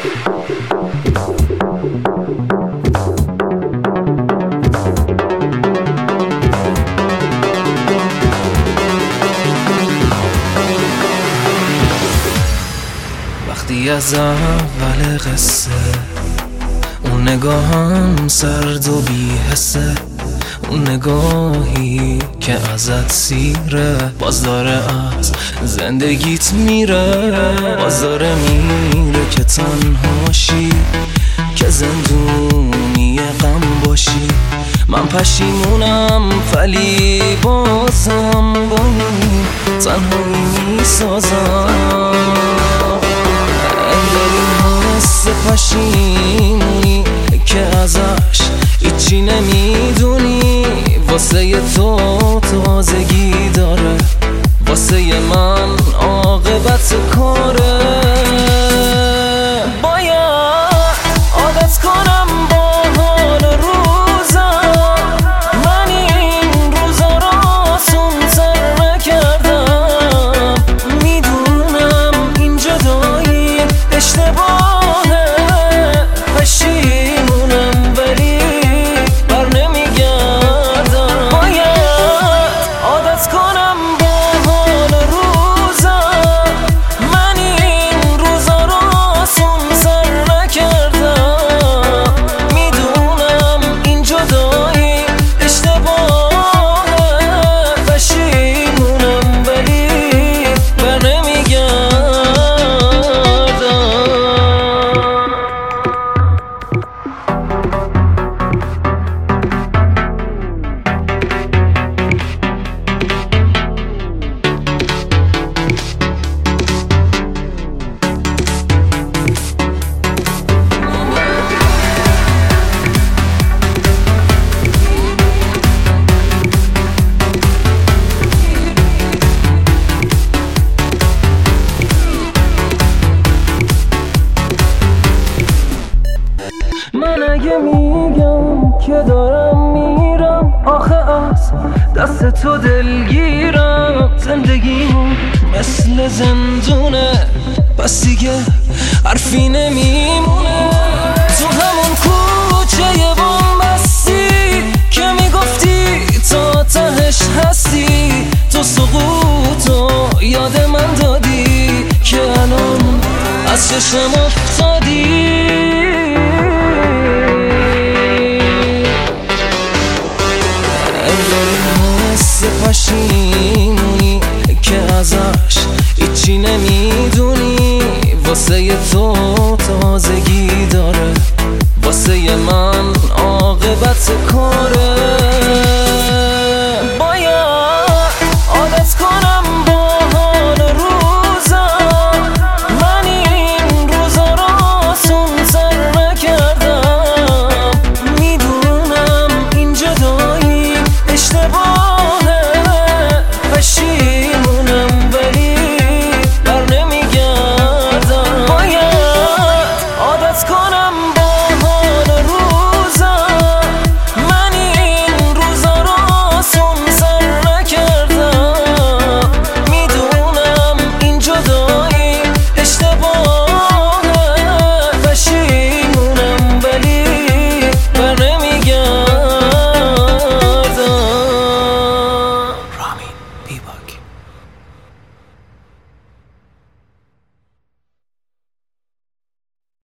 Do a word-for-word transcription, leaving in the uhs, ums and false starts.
وقتی از اول قصه اون نگاهم سرد و بی‌حسه، اون نگاهی که ازت سیره، باز داره از زندگیت میره، باز داره میره که تنهاشی، که زندونی غم باشی. من پشیمونم ولی بازم با این تنهایی میسازم. حس پشیمونی که ازش هیچی نمیدونی، واسه تو تازگی داره، واسه من عاقبت کاره. باید عادت کنم با حال روزم، من این روزا رو آسون‌تر نکردم. میدونم این جدایی اشتباهه، پشیمونم ولی بر نمیگردم. باید عادت کنم با حال روزم، من این روزا رو آسون‌تر نکردم. میدونم این جدایی اشتباهه، پشیمونم ولی بر نمیگردم. من اگه میگم که دارم میرم، آخه از دست تو دلگیرم. زندگیمون مثل زندونه، پس دیگه حرفی نمیمونه. تو همون کوچه بومبستی که میگفتی تا تهش هستی، تو سقوطو یاد من دادی که الان از چشم افتادی. پشیمونی که ازش هیچی نمیدونی، واسه تو